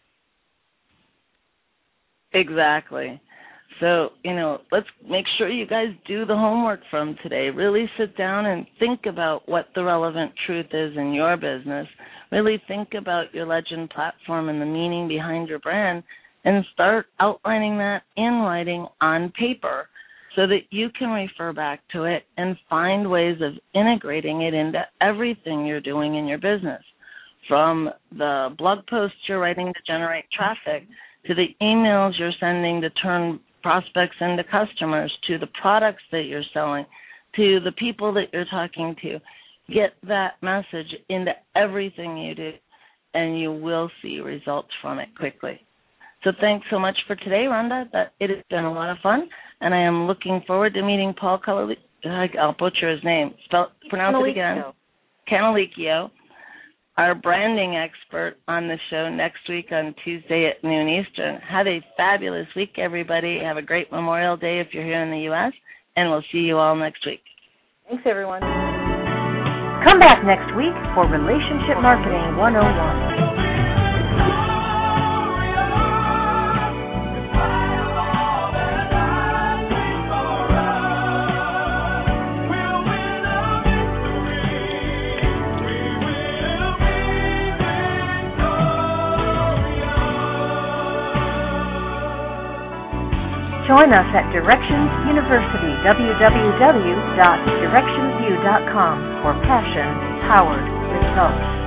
Speaker 3: Exactly. So, you know, let's make sure you guys do the homework from today. Really sit down and think about what the relevant truth is in your business. Really think about your legend platform and the meaning behind your brand, and start outlining that in writing on paper so that you can refer back to it and find ways of integrating it into everything you're doing in your business, from the blog posts you're writing to generate traffic, to the emails you're sending to turn prospects into customers, to the products that you're selling, to the people that you're talking to. Get that message into everything you do, and you will see results from it quickly. So thanks so much for today, Rhonda. That it has been a lot of fun, and I am looking forward to meeting Paul Canalicchio. I'll butcher his name. Spell, pronounce it again. Canalicchio, our branding expert, on the show next week on Tuesday at noon Eastern. Have a fabulous week, everybody. Have a great Memorial Day if you're here in the U S, and we'll see you all next week.
Speaker 2: Thanks, everyone.
Speaker 1: Come back next week for Relationship Marketing one oh one. Join us at Directions University, w w w dot directions u dot com, for passion-powered results.